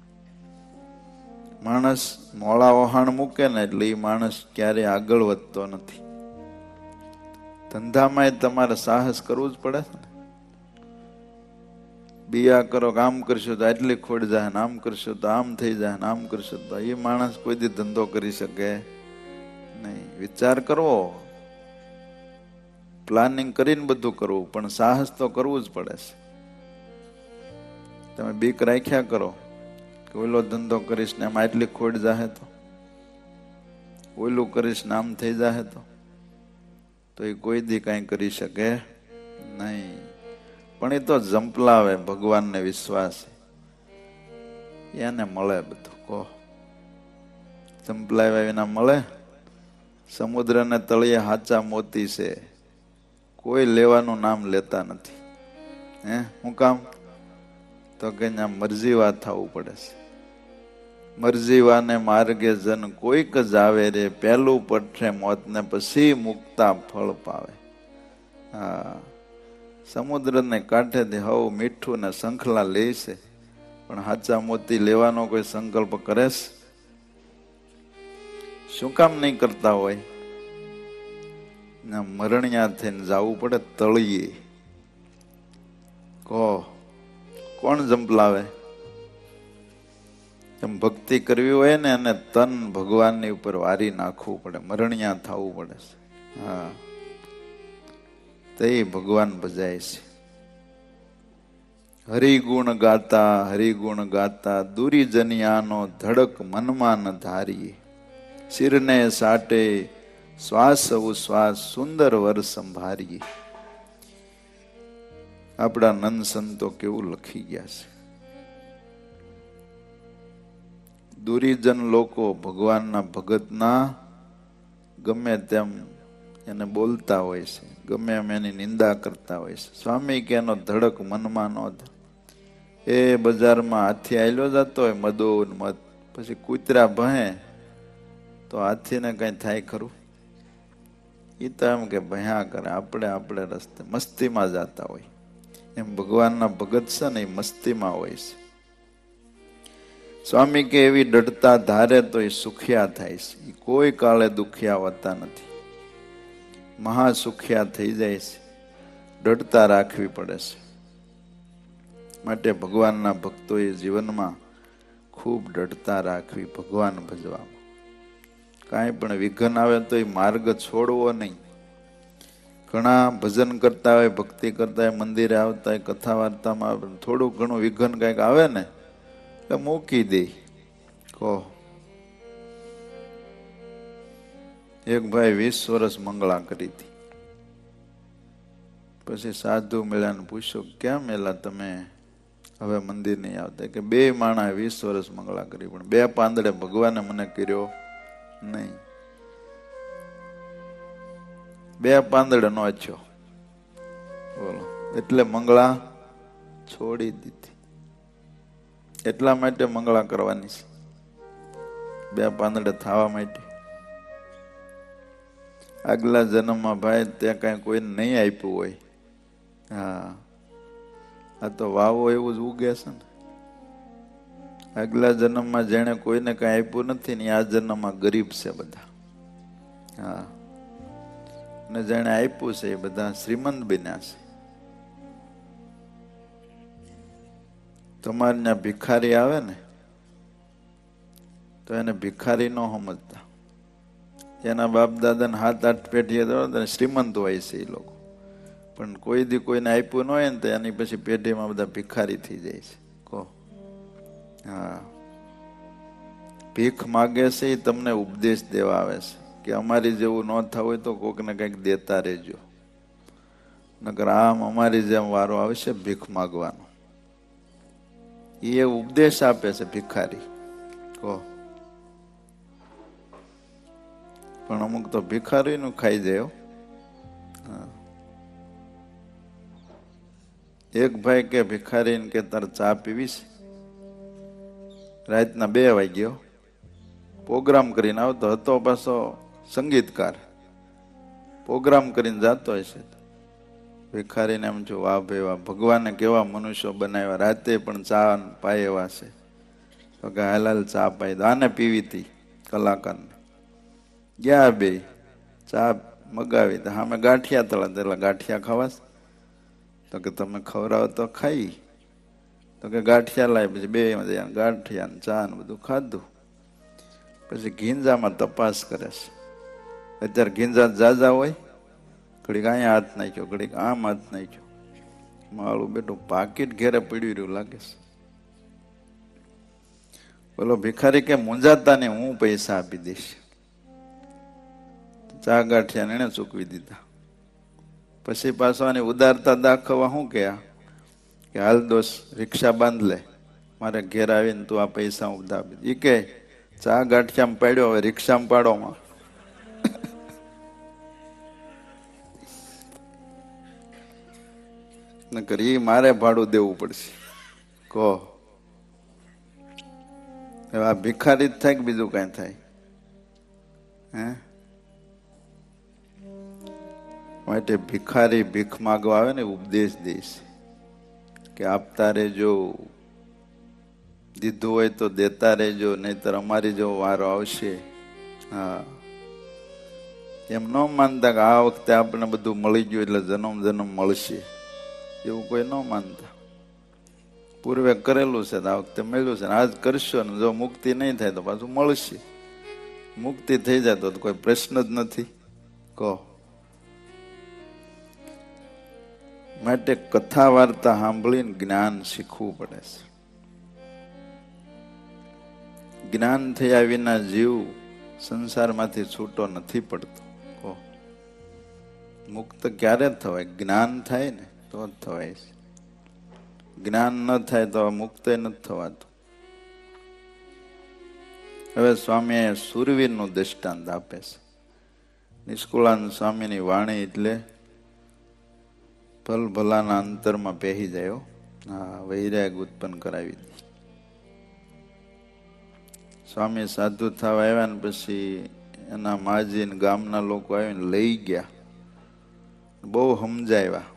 માણસ મોળા વહાણ મૂકે ને એટલે એ માણસ ક્યારેય આગળ વધતો નથી. ધંધામાં તમારે સાહસ કરવું જ પડે ને. બિયા કરો કે આમ કરશો તો આટલી ખોટ જાય ને, આમ કરશો તો આમ થઈ જાય ને, આમ કરશો તો એ માણસ કોઈ દી ધંધો કરી શકે નહીં. વિચાર કરવો, પ્લાનિંગ કરીને બધું કરવું, પણ સાહસ તો કરવું જ પડે છે. તમે બીક રાખ્યા કરો કે ઓલો ધંધો કરીશ ને એમાં આટલી ખોટ જાહે તો, ઓલું કરીશ ને આમ થઈ જાહે તો તો એ કોઈ દી કાંઈ કરી શકે નહીં. પણ એ તો જંપલાવે, ભગવાનને વિશ્વાસ એને મળે બધું. કહો જંપલાવ્યા વિના મળે? સમુદ્રને તળિયે હાચા મોતી છે, કોઈ લેવાનું નામ લેતા નથી. હે હું કામ? તો કે ત્યાં મરજીવા થવું પડે છે. મરજીવાને માર્ગે જન કોઈક જ આવે રે, પહેલું પઠે મોત ને પછી મુક્તા ફળ પાવે. હા, સમુદ્રને કાંઠેથી હવ મીઠું ને શંખલા લે છે, પણ હાચા મોતી લેવાનો કોઈ સંકલ્પ કરે છે? શું કામ નહીં કરતા હોય? મરણિયા થઈને જવું પડે તળિયે. કહો કોણ જંપલાવે? એમ ભક્તિ કરવી હોય ને એને તન ભગવાનની ઉપર વારી નાખવું પડે, મરણિયા થવું પડે છે. હા, તે ભગવાન ભજાય છે. હરિગુણ ગાતા હરિગુણ ગાતા દૂરી જનિયાનો ધડક મનમાં ન ધારીએ, શિરને સાટે શ્વાસ ઉશ્વાસ સુંદર વર સંભારીએ. આપણા નંદ સંતો કેવું લખી ગયા છે. દુરીજન લોકો ભગવાનના ભગતના ગમે તેમ એને બોલતા હોય છે, ગમે એમ એની નિંદા કરતા હોય છે. સ્વામી કે એનો ધડક મનમાં ન થાય. એ બજારમાં હાથી આયલો જતો હોય મદો મત, પછી કૂતરા ભહે તો હાથીને કઈ થાય ખરું? એ તો એમ કે ભયા કરે, આપણે આપણે રસ્તે મસ્તીમાં જતા હોય. એમ ભગવાનના ભગત છે ને એ મસ્તીમાં હોય છે. સ્વામી કે એવી દઢતા ધારે તો એ સુખિયા થાય છે, એ કોઈ કાળે દુખિયા હોતા નથી, મહા સુખિયા થઈ જાય છે. દઢતા રાખવી પડે છે. માટે ભગવાનના ભક્તોએ જીવનમાં ખૂબ દઢતા રાખવી. ભગવાન ભજવામાં કાંઈ પણ વિઘન આવે તો એ માર્ગ છોડવો નહીં. ઘણા ભજન કરતા હોય, ભક્તિ કરતા હોય, મંદિરે આવતા હોય, કથા વાર્તામાં થોડું ઘણું વિઘન કંઈક આવે ને એટલે મૂકી દે. કહો એક ભાઈ વીસ વર્ષ મંગળા કરી હતી, પછી સાધુ મેળાને પૂછ્યું કેમ એલા તમે હવે મંદિર નહીં આવતા? કે બે માણા વીસ વર્ષ મંગળા કરી પણ બે પાંદડે ભગવાને મને કર્યો નહીં. બે પાંદડે નો છો બોલો, એટલે મંગળા છોડી દીધી. એટલા માટે મંગળા કરવાની છે, બે પાંદડે થવા માટે. આગલા જન્મમાં ભાઈ ત્યાં કઈ કોઈને નહીં આપ્યું હોય. હા, આ તો વાવો એવું જ ઉગે છે ને. આગલા જન્મમાં જેણે કોઈને કઈ આપ્યું નથી ને આ જન્મમાં ગરીબ છે બધા. હા, ને જેણે આપ્યું છે એ બધા શ્રીમંત બન્યા છે. તમારે ત્યાં ભિખારી આવે ને તો એને ભિખારી ન સમજતા. એના બાપ દાદા ને હાથ આઠ પેઢીએ શ્રીમંત હોય છે એ લોકો, પણ કોઈ દી કોઈને આપ્યું ન હોય ને તો એની પછી પેઢીમાં બધા ભિખારી થઈ જાય છે. કહો હા, ભીખ માગે છે એ તમને ઉપદેશ દેવા આવે છે કે અમારી જેવું ન થવું હોય તો કોકને કંઈક દેતા રહેજો, નકર આમ અમારી જેમ વારો આવશે ભીખ માગવાનો. એ ઉપદેશ આપે છે ભિખારી. કહો પણ અમુક તો ભિખારી નું ખાઈ જાય. એક ભાઈ કે ભિખારીને કે તારે ચા પીવી છે? રાતના બે વાગ્યો પ્રોગ્રામ કરીને આવતો હતો, પાછો સંગીતકાર પ્રોગ્રામ કરીને જતો હશે. ભિખારીને એમ છું, વાહ ભાઈ વાહ, ભગવાને કેવા મનુષ્યો બનાવ્યા, રાતે પણ ચા પાય એવા છે. તો કે હાલાલ ચા પાઈ દો, આને પીવી હતી કલાકારને. ગયા બે ચા મગાવી તો સામે ગાંઠિયા તળા, એટલે ગાંઠિયા ખાવાસ? તો કે તમે ખવડાવો તો ખાઈ. તો કે ગાંઠિયા લાય. પછી બે ગાંઠિયા ને ચા ને બધું ખાધું. પછી ઘીંજામાં તપાસ કરે છે. અત્યારે ઘીંજા જાજા હોય, ઘડીક અહીંયા હાથ નાખ્યો, ઘડીક આમ હાથ નાખ્યો. મારું બેટું પાકીટ ઘેરે પડ્યું રહ્યું લાગે છે. બોલો ભિખારી કે મૂંઝાતા ને હું પૈસા આપી દઈશ. ચા ગાંઠિયા એને ચૂકવી દીધા. પછી પાછો આની ઉદારતા દાખવવા શું કે કે હાલ દોસ્ત રિક્ષા બાંધ લે, મારે ઘેર આવીને તું આ પૈસા હું બધા આપી. એ કે ચા ગાંઠિયામાં પાડ્યો, હવે રિક્ષામાં પાડોમાં. નકર ઈ મારે ભાડું દેવું પડશે. કહો હવે આ ભિખારી જ થાય કે બીજું કઈ થાય? હે, માટે ભિખારી ભીખ માગવા આવે ને ઉપદેશ દઈશ કે આપતા રહેજો, દીધું હોય તો દેતા રહેજો, નહીતર અમારી જેવો વારો આવશે. હા, એમ ન માનતા કે આ વખતે આપણે બધું મળી ગયું એટલે જન્મ જન્મ મળશે, એવું કોઈ ન માનતા. પૂર્વે કરેલું છે તો આ વખતે મળ્યું છે, આજ કરશો ને જો મુક્તિ નહીં થાય તો પાછું મળશે. મુક્તિ થઈ જાય તો કોઈ પ્રશ્ન જ નથી. કહો માટે કથા વાર્તા સાંભળીને જ્ઞાન શીખવું પડે છે. જ્ઞાન થયા વિના જીવ સંસારમાંથી છૂટો નથી પડતો. કહો મુક્ત ક્યારે થવાય? જ્ઞાન થાય ને તો જ થવાય છે. જ્ઞાન ન થાય તો મુક્ત નથી થવાતું. હવે સ્વામી સુરવીર નું દ્રષ્ટાંત આપે છે. નિષ્કુળાનંદ સ્વામીની વાણી એટલે ભલ ભલાના અંતરમાં પહેરી જાય. હા, વૈરાગ ઉત્પન્ન કરાવી દે. સ્વામી સાધુ થવા આવ્યા ને પછી એના માજી ને ગામના લોકો આવીને લઈ ગયા, બહુ સમજાવ્યા.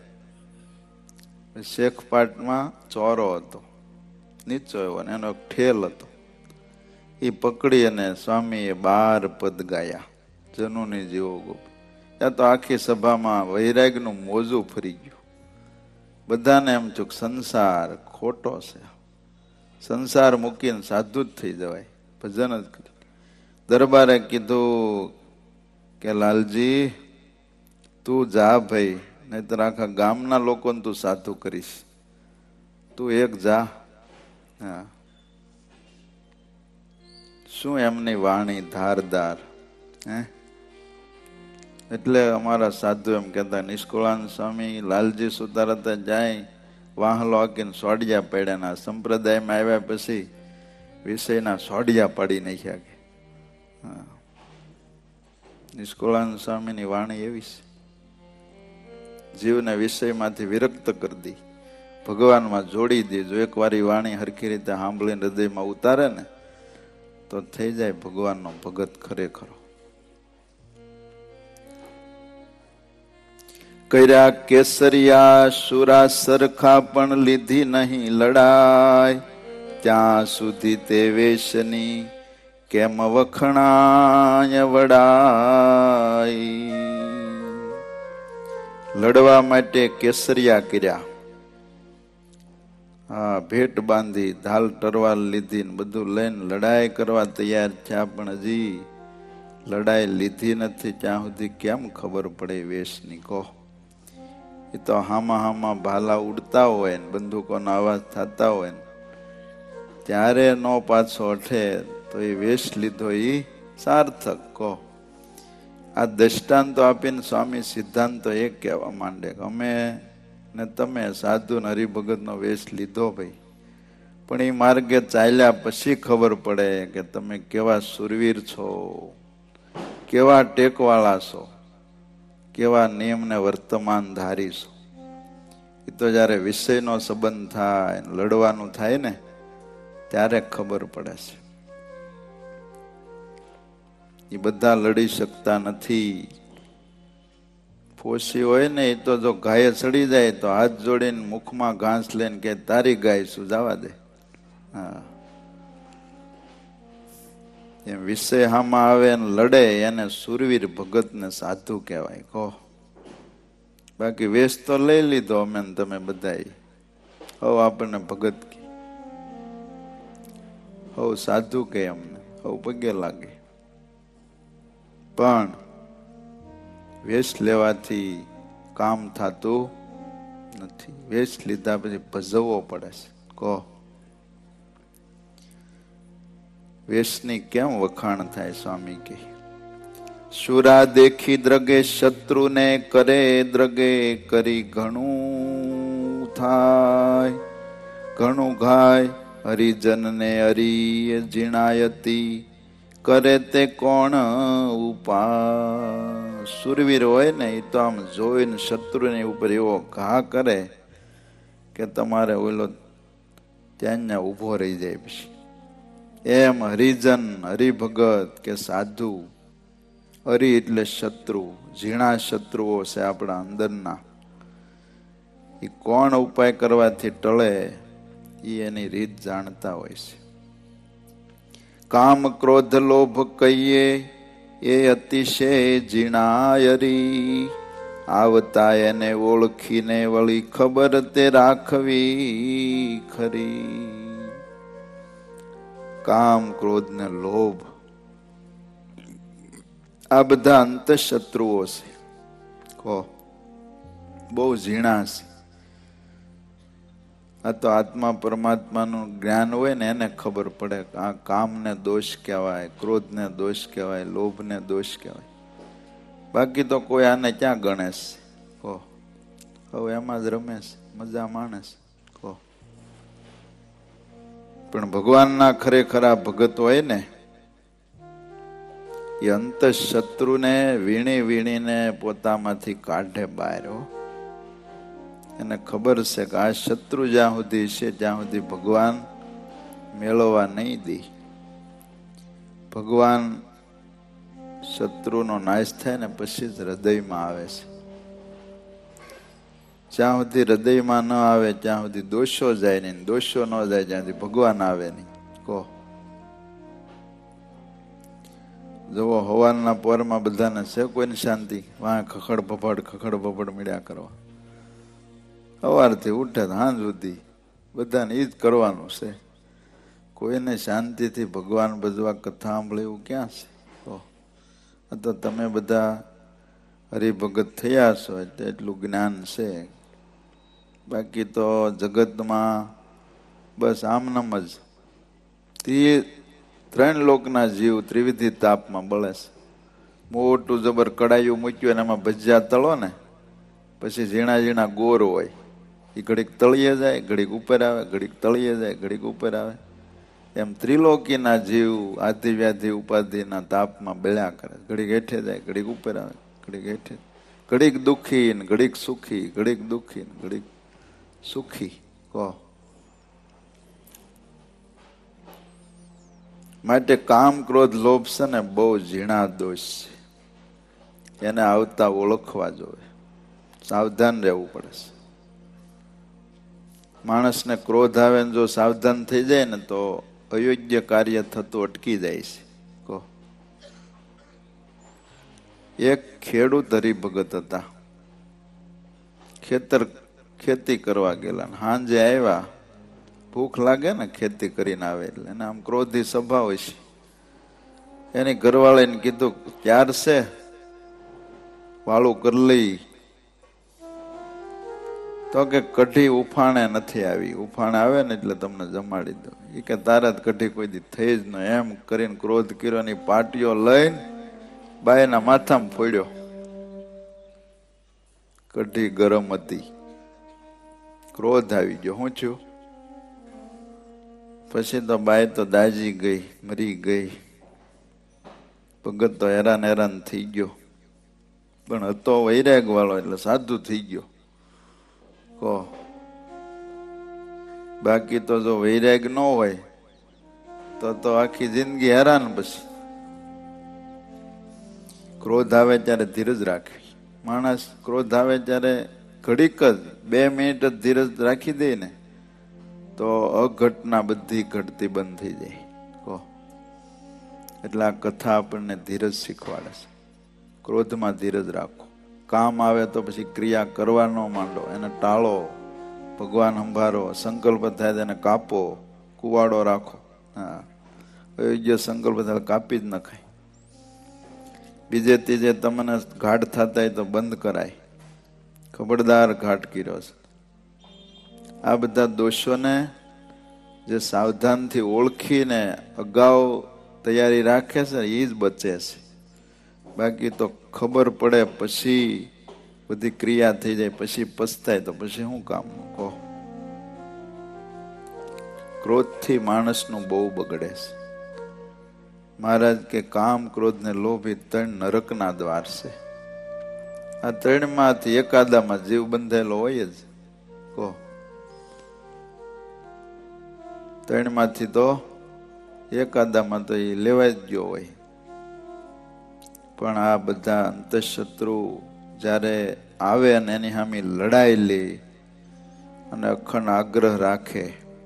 શેખપાટમાં ચોરો હતો, નીચો એવો, એનો એક ઠેલ હતો. એ પકડી અને સ્વામીએ બાર પદ ગાયા, જનુની જીવો ગોપ. ત્યાં તો આખી સભામાં વૈરાગનું મોજું ફરી ગયું. બધાને એમ થયું સંસાર ખોટો છે, સંસાર મૂકીને સાધુ જ થઈ જવાય, ભજન જ કર્યું. દરબારે કીધું કે લાલજી તું જા ભાઈ, નહીતર આખા ગામના લોકોને તું સાધુ કરીશ, તું એક જા. હા, શું એમની વાણી ધારદાર. હે, એટલે અમારા સાધુ એમ કહેતા, નિષ્કુળાનંદ સ્વામી લાલજી સુતારતા જાય વાહલો આકીને સોડિયા પડ્યા. સંપ્રદાયમાં આવ્યા પછી વિષયના સોડિયા પાડી નાખ્યા. કે હા, નિષ્કુળાનંદ સ્વામીની વાણી એવી છે, જીવને વિષયમાંથી વિરક્ત કરી દી, ભગવાનમાં જોડી દે. જો એક વાર વાણી હરખી રીતે સાંભળીને હૃદયમાં ઉતારે ને તો થઈ જાય ભગવાનનો ભગત ખરેખરો. કર્યા કેસરિયા સુરા સરખા પણ લીધી નહીં લડાય, ત્યાં સુધી તે વેશની કેમ વખણાય વડાઈ. લડવા માટે કેસરિયા કર્યા, હા, ભેટ બાંધી, ઢાલ તરવાર લીધી ને બધું લઈને લડાઈ કરવા તૈયાર થયા, પણ હજી લડાઈ લીધી નથી ત્યાં સુધી કેમ ખબર પડે વેશની? કહો. એ તો હામાં હામાં ભાલા ઉડતા હોય ને બંદૂકોનો અવાજ થતા હોય ને ત્યારે નો પાછો અઠે તો એ વેશ લીધો એ સાર્થક. કહો. આ દ્રષ્ટાંતો આપીને સ્વામી સિદ્ધાંતો એક કહેવા માંડે કે અમે ને તમે સાધુ ને હરિભગત નો વેશ લીધો ભાઈ, પણ એ માર્ગે ચાલ્યા પછી ખબર પડે કે તમે કેવા સુરવીર છો, કેવા ટેકવાળા છો, કેવા નિયમને વર્તમાન ધારી છો. એ તો જયારે વિષયનો સંબંધ થાય, લડવાનું થાય ને ત્યારે ખબર પડે છે. એ બધા લડી શકતા નથી. ફોસી હોય ને એ તો જો ગાયે ચડી જાય તો હાથ જોડીને મુખમાં ઘાસ લઈને કે તારી ગાય શું, જવા દે. હા, એમ વિષય હામાં આવે ને લડે એને સુરવીર ભગત ને સાધુ કહેવાય. કહો. બાકી વેશ તો લઈ લીધો અમે ને તમે બધા, હવ આપણને ભગત કે, હવ સાધુ કે, અમને હવ પગે લાગે. પણ વેશ લેવાથી કામ થતું નથી. વેશ લીધા પછી ભજવવો પડે છે. કહો. વેશની કેમ વખાણ થાય? સ્વામી કે શુરા દેખી દ્રગે શત્રુને કરે દ્રગે કરી ઘણું થાય, ઘણું ઘાય હરિજનને હરિ જીણાયતી કરે તે કોણ ઉપા. સુરવીર હોય ને એ તો આમ જોઈને શત્રુની ઉપર એવો ઘા કરે કે તમારે ઓલો ત્યાં ત્યાં ઉભો રહી જાય. પછી એમ હરિજન, હરિભગત કે સાધુ, હરિ એટલે શત્રુ, ઝીણા શત્રુઓ છે આપણા અંદરના, એ કોણ ઉપાય કરવાથી ટળે એ એની રીત જાણતા હોય છે. કામ ક્રોધ લોભ કહીએ એ અતિશય ઝીણાયરી, આવતા એને ઓળખીને વળી ખબર તે રાખવી ખરી. કામ ક્રોધ ને લોભ આ બધા અંતઃશત્રુઓ છે. કહો. બહુ ઝીણા છે. આ તો આત્મા પરમાત્માનું જ્ઞાન હોય ને એને ખબર પડે કે આ કામને દોષ કહેવાય, ક્રોધને દોષ કહેવાય, લોભને દોષ કહેવાય. બાકી તો કોઈ આને ક્યાં ગણે છે? કહો. હવે એમાં જ રમે છે, મજા માણે છે. કહો. પણ ભગવાનના ખરેખરા ભગત હોય ને એ અંતઃશત્રુને વીણી વીણીને પોતામાંથી કાઢે બહાર. એને ખબર છે કે આ શત્રુ જ્યાં સુધી છે ત્યાં સુધી ભગવાન મેળવવા નહીં દે. ભગવાન શત્રુનો નાશ થાય ને પછી જ હૃદયમાં આવે છે. જ્યાં સુધી હૃદયમાં ન આવે ત્યાં સુધી દોષો જાય નહીં, દોષો ન જાય ત્યાં સુધી ભગવાન આવે નહીં. કહો. જુઓ, હવારના પોરમાં બધાને છે કોઈને શાંતિ? વાહ ખખડ ભફડ ખખડ ભફડ મળ્યા કરવા. સવારથી ઉઠે સાંજ સુધી બધાને એ જ કરવાનું છે. કોઈને શાંતિથી ભગવાન ભજવા કથા સાંભળે એવું ક્યાં છે? આ તો તમે બધા હરિભગત થયા છો એટલે એટલું જ્ઞાન છે. બાકી તો જગતમાં બસ આમનામ જ ત્રણ લોકના જીવ ત્રિવિધિ તાપમાં બળે છે. મોટું જબર કડાયું મૂક્યું અને એમાં ભજીયા તળો ને પછી ઝીણા ઝીણા ગોર હોય, એ ઘડીક તળીએ જાય, ઘડીક ઉપર આવે, ઘડીક તળીએ જાય, ઘડીક ઉપર આવે. એમ ત્રિલોકીના જીવ આધિ વ્યાધિ ઉપાધિના તાપમાં બળ્યા કરે. ઘડીક હેઠે જાય, ઘડીક ઉપર આવે, ઘડીક હેઠે, ઘડીક દુઃખી ને ઘડીક સુખી, ઘડીક દુઃખી ને ઘડીક સુખી. કહો. માટે કામ ક્રોધ લોભ છે ને બહુ ઝીણા દોષ છે. એને આવતા ઓળખવા જોઈએ, સાવધાન રહેવું પડે છે. માણસને ક્રોધ આવે ને જો સાવધાન થઈ જાય ને તો અયોગ્ય કાર્ય થતું અટકી જાય છે. કહો, એક ખેડૂત હરિભગત હતા. ખેતર ખેતી કરવા ગયેલા, સાંજે આવ્યા. ભૂખ લાગે ને ખેતી કરીને આવે એટલે એને આમ ક્રોધી સ્વભાવ હોય છે. એની ઘરવાળીને કીધું, ક્યાર છે વાળું કરી લઈ. તો કે કઢી ઉફાણે નથી આવી, ઉફાણે આવે ને એટલે તમને જમાડી દો. એ કે તારા જ કઢી કોઈ દી થઈ જ ન. એમ કરીને ક્રોધ કર્યો ની પાટીઓ લઈને બાયના માથામાં ફોડ્યો. કઢી ગરમ હતી, ક્રોધ આવી ગયો. શું થયું? પછી તો બાય તો દાજી ગઈ, મરી ગઈ. ભગત તો હેરાન હેરાન થઈ ગયો, પણ હતો વૈરાગ વાળો એટલે સાધુ થઈ ગયો. કહો, બાકી તો જો વૈરાગ ન હોય તો તો આખી જિંદગી હેરાન. પછી ક્રોધ આવે ત્યારે ધીરજ રાખવી. માણસ ક્રોધ આવે ત્યારે ઘડીક જ બે મિનિટ જ ધીરજ રાખી દે ને તો અઘટના બધી ઘટતી બંધ થઈ જાય. કહો, એટલે આ કથા આપણને ધીરજ શીખવાડે છે. ક્રોધમાં ધીરજ રાખો. કામ આવે તો પછી ક્રિયા કરવા ન માંડો, એને ટાળો. ભગવાન સંભારો. સંકલ્પ થાય તેને કાપો, કુવાડો રાખો. હા, અયોગ્ય સંકલ્પ થાય કાપી જ નખાય. બીજે ત્રીજે તમને ઘાટ થતા હોય તો બંધ કરાય. ખબરદાર ઘાટ કર્યો છે. આ બધા દોષોને જે સાવધાનથી ઓળખીને અગાઉ તૈયારી રાખે છે એ જ બચે છે. બાકી તો ખબર પડે પછી બધી ક્રિયા થઈ જાય, પછી પસ્તાય તો પછી શું કામ? કહો, ક્રોધથી માણસનું બહુ બગડે છે. મહારાજ કે કામ, ક્રોધ ને લોભ એ ત્રણ નરકના દ્વાર છે. આ ત્રણ માંથી એકાદામાં જીવ બંધેલો હોય જ. કહો, ત્રણ માંથી તો એકાદામાં તો એ લેવાય જ ગયો હોય. પણ આ બધા અંતઃશત્રુ જ્યારે આવે અને એની સામે લડાઈ લે અને અખંડ આગ્રહ રાખે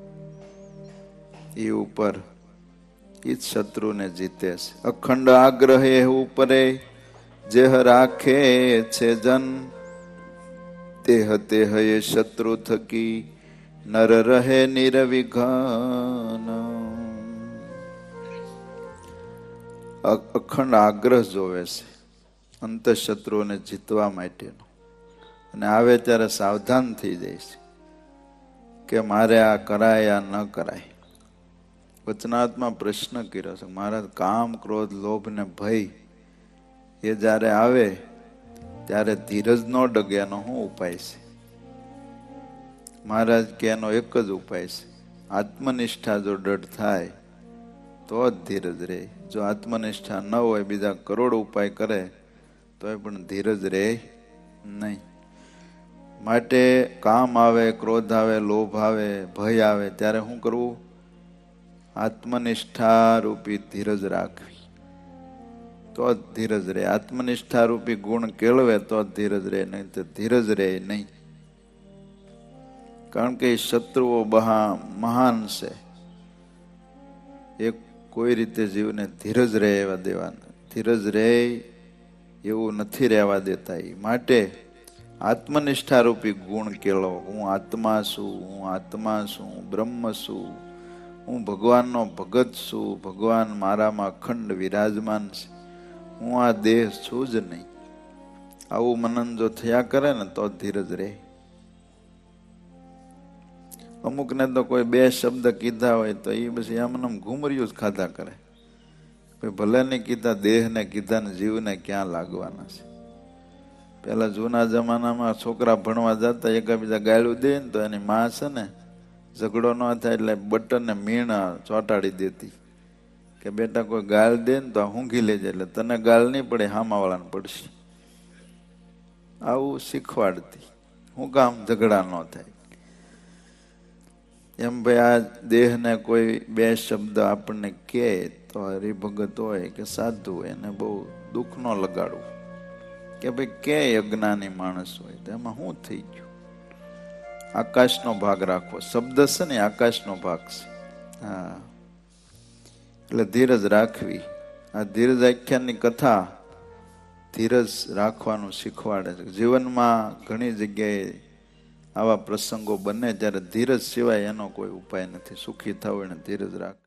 એ ઉપર એ જ શત્રુને જીતે છે. અખંડ આગ્રહ એ ઉપરે જેહ રાખે છે જન, તેહ તેહ એ શત્રુ થકી નર રહે નિરવિઘન. અખંડ આગ્રહ જોવે છે અંતઃશત્રુઓને જીતવા માટેનો, અને આવે ત્યારે સાવધાન થઈ જાય છે કે મારે આ કરાય આ ન કરાય. વચનાત્મા પ્રશ્ન કર્યો છે, મારા કામ, ક્રોધ, લોભ ને ભય એ જ્યારે આવે ત્યારે ધીરજ ન ડગે એનો શું ઉપાય છે? મહારાજ કે એનો એક જ ઉપાય છે, આત્મનિષ્ઠા જો દૃઢ થાય તો જ ધીરજ રહે. જો આત્મનિષ્ઠા ન હોય, બીજા કરોડ ઉપાય કરે તો પણ ધીરજ રહે નહીં. માટે કામ આવે, ક્રોધ આવે, લોભ આવે, ભય આવે ત્યારે શું કરવું? આત્મનિષ્ઠા રૂપી ધીરજ રાખવી તો જ ધીરજ રહે. આત્મનિષ્ઠા રૂપી ગુણ કેળવે તો જ ધીરજ રહે, નહીં તો ધીરજ રહે નહીં. કારણ કે શત્રુઓ બહા મહાન છે. એક કોઈ રીતે જીવને ધીરજ રહે એવા દેવાના, ધીરજ રહે એવું નથી રહેવા દેતા. એ માટે આત્મનિષ્ઠા રૂપી ગુણ કેળવો. હું આત્મા છું, હું આત્મા છું, બ્રહ્મ છું, હું ભગવાનનો ભગત છું, ભગવાન મારામાં અખંડ વિરાજમાન છે, હું આ દેહ છું જ નહીં. આવું મનન જો થયા કરે ને તો ધીરજ રહે. અમુક ને તો કોઈ બે શબ્દ કીધા હોય તો એ પછી એમને ઘૂમર્યું જ ખાધા કરે. ભલે ને કીધા, દેહ ને કીધા ને જીવને ક્યાં લાગવાના છે? પેલા જૂના જમાનામાં છોકરા ભણવા જતા એકાબીજા ગાળું દે ને તો એની માં છે ને ઝઘડો ન થાય એટલે બટન ને મીણ ચોંટાડી દેતી કે બેટા કોઈ ગાળ દે ને તો ઊંઘી લેજે, એટલે તને ગાળ નહીં પડે, હામા વાળાને પડશે. આવું શીખવાડતી. શું કામ? ઝઘડા ન થાય એમ. ભાઈ આ દેહ ને કોઈ બે શબ્દ આપણને કહે તો હરિભગત હોય કે સાધુ હોય એને બહુ દુઃખ ન લગાડવું કે ભાઈ કે અજ્ઞાની માણસ હોય તો એમાં શું થઈ ગયું? આકાશનો ભાગ રાખવો. શબ્દ છે ને આકાશનો ભાગ છે. હા, એટલે ધીરજ રાખવી. આ ધીરજ આખ્યાનની કથા ધીરજ રાખવાનું શીખવાડે છે. જીવનમાં ઘણી જગ્યાએ આવા પ્રસંગો બને ત્યારે ધીરજ સિવાય એનો કોઈ ઉપાય નથી. સુખી થવું એને ધીરજ રાખ.